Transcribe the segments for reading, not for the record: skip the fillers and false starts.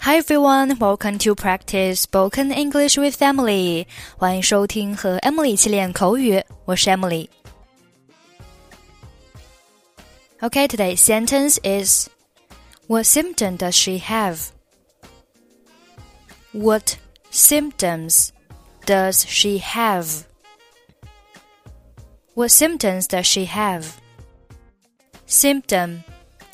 Hi everyone, welcome to practice spoken English with Emily. 欢迎收听和 Emily 一起练口语，我是 Emily. Okay, today's sentence is What symptom does she have? What symptoms does she have? What symptoms does she have? Symptom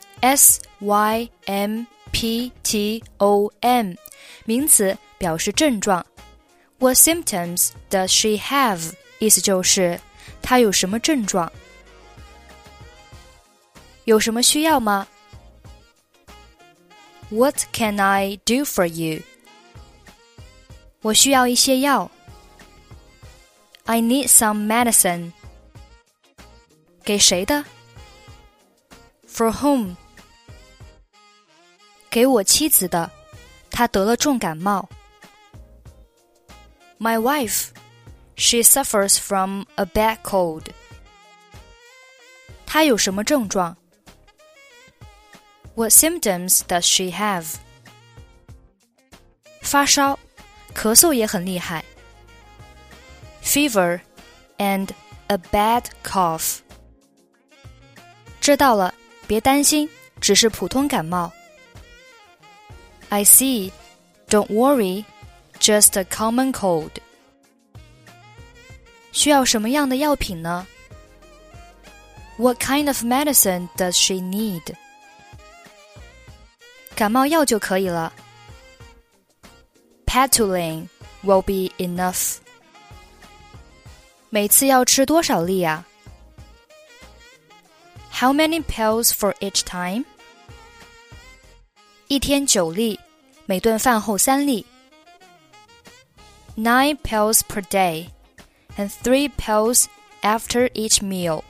S-Y-M-P-T-O-M 名词表示症状 What symptoms does she have 意思就是她有什么症状有什么需要吗 What can I do for you 我需要一些药 I need some medicine 给谁的 For whom给我妻子的，她得了重感冒。My wife, she suffers from a bad cold. 她有什么症状 What symptoms does she have? 发烧，咳嗽也很厉害。Fever and a bad cough. 知道了，别担心，只是普通感冒。I see. Don't worry. Just a common cold. 需要什么样的药品呢 What kind of medicine does she need? 感冒药就可以了 Petulin will be enough. 每次要吃多少粒啊 How many pills for each time?一天9粒，每顿饭后3粒。9 pills per day, and 3 pills after each meal.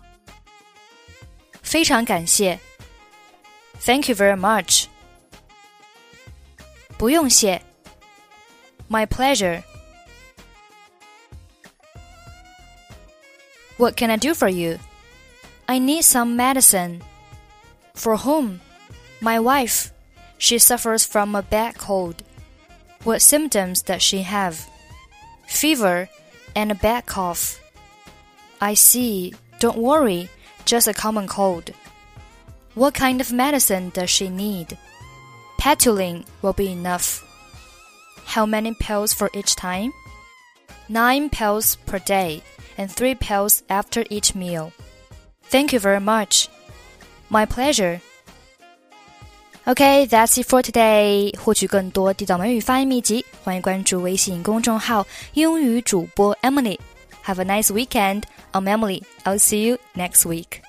非常感谢。Thank you very much. 不用谢。My pleasure. What can I do for you? I need some medicine. For whom? My wife.She suffers from a bad cold. What symptoms does she have? Fever and a bad cough. I see. Don't worry. Just a common cold. What kind of medicine does she need? Petulin will be enough. How many pills for each time? 9 pills per day and 3 pills after each meal. Thank you very much. My pleasure.Okay, that's it for today. 获取更多地道美语发音秘籍，欢迎关注微信公众号英语主播 Emily. Have a nice weekend. I'm Emily. I'll see you next week.